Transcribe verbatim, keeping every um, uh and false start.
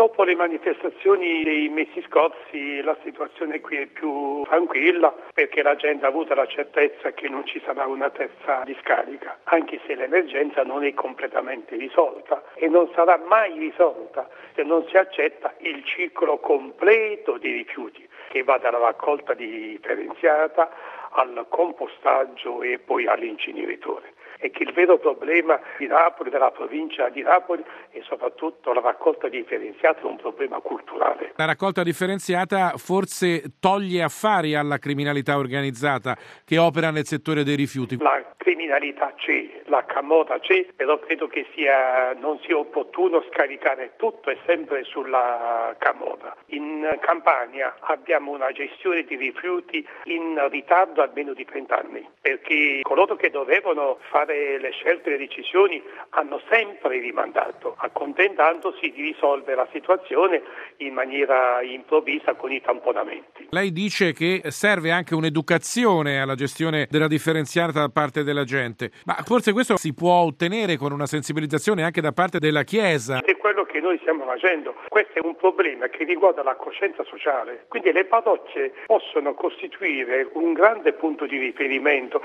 Dopo le manifestazioni dei mesi scorsi la situazione qui è più tranquilla perché la gente ha avuto la certezza che non ci sarà una terza discarica, anche se l'emergenza non è completamente risolta e non sarà mai risolta se non si accetta il ciclo completo dei rifiuti che va dalla raccolta differenziata al compostaggio e poi all'inceneritore. E che il vero problema di Napoli, della provincia di Napoli, e soprattutto la raccolta differenziata è un problema culturale. La raccolta differenziata forse toglie affari alla criminalità organizzata che opera nel settore dei rifiuti. La criminalità c'è, la camorra c'è, però credo che sia non sia opportuno scaricare tutto e sempre sulla camorra. In Campania abbiamo una gestione di rifiuti in ritardo almeno di trenta anni, perché coloro che dovevano fare le scelte e le decisioni hanno sempre rimandato, accontentandosi di risolvere la situazione in maniera improvvisa con i tamponamenti. Lei dice che serve anche un'educazione alla gestione della differenziata da parte della gente, ma forse questo si può ottenere con una sensibilizzazione anche da parte della Chiesa. È quello che noi stiamo facendo. Questo è un problema che riguarda la coscienza sociale, quindi le parrocchie possono costituire un grande punto di riferimento